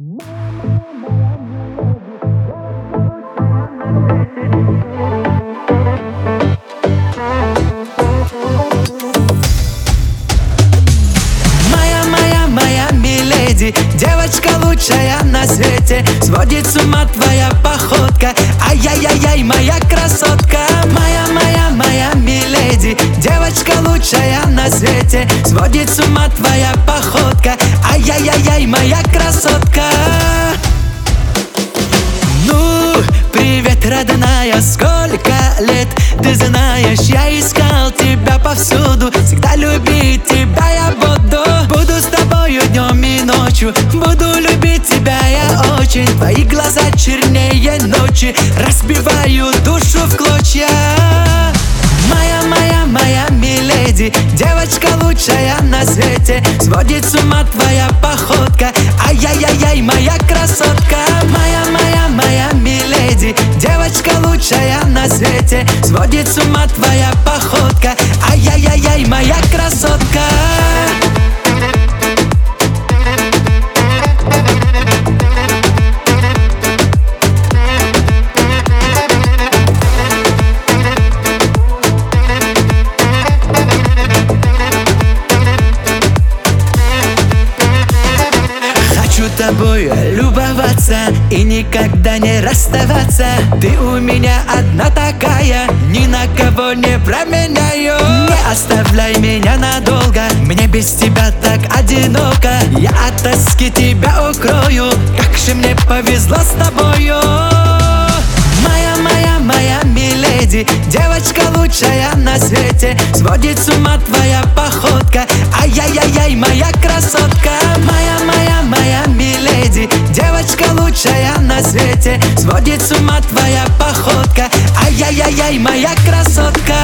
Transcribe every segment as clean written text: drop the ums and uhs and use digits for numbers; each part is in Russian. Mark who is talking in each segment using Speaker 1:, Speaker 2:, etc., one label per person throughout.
Speaker 1: Моя миледи, девочка лучшая на свете. Сводит с ума твоя походка, ай-яй-яй-яй, моя красотка. Моя миледи, девочка лучшая на свете. Сводит с ума твоя походка, ай-яй-яй-яй, моя красотка. Ну, привет, родная, сколько лет? Ты знаешь, я искал тебя повсюду. Всегда любить тебя я буду. Буду с тобою днем и ночью. Буду любить тебя я очень. Твои глаза чернее ночи, разбивают душу в клочья. Моя миледи, девочка лучшая на свете. Сводит с ума твоя походка, ай-яй-яй-яй, моя красотка. Моя миледи, девочка лучшая на свете. Сводит с ума твоя походка, ай-яй-яй-яй, моя красотка. Тобой любоваться и никогда не расставаться. Ты у меня одна такая, ни на кого не променяю. Не оставляй меня надолго, мне без тебя так одиноко. Я от тоски тебя укрою, как же мне повезло с тобою. Моя миледи, девочка лучшая на свете. Сводит с ума твоя походка, ай-яй-яй-яй, моя красотка. Моя миледи, девочка лучшая на свете. Сводит с ума твоя походка, ай-яй-яй-яй, моя красотка.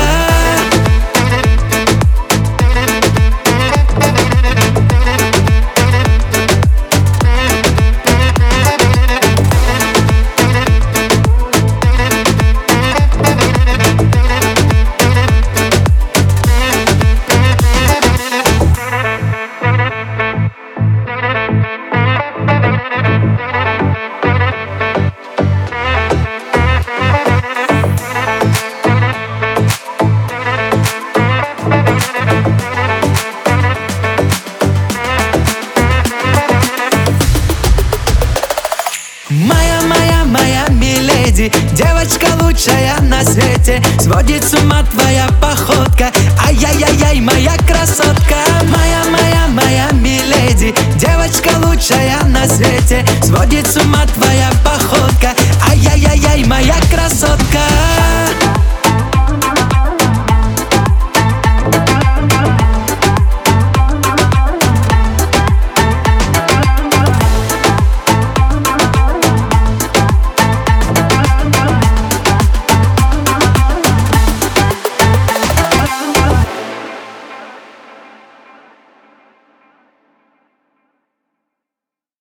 Speaker 1: Моя миледи, девочка лучшая на свете. Сводит с ума твоя походка, ай-яй-яй-яй, моя красотка. Моя миледи, девочка лучшая на свете. Сводит с ума твоя походка, ай-яй-яй-яй, моя красотка.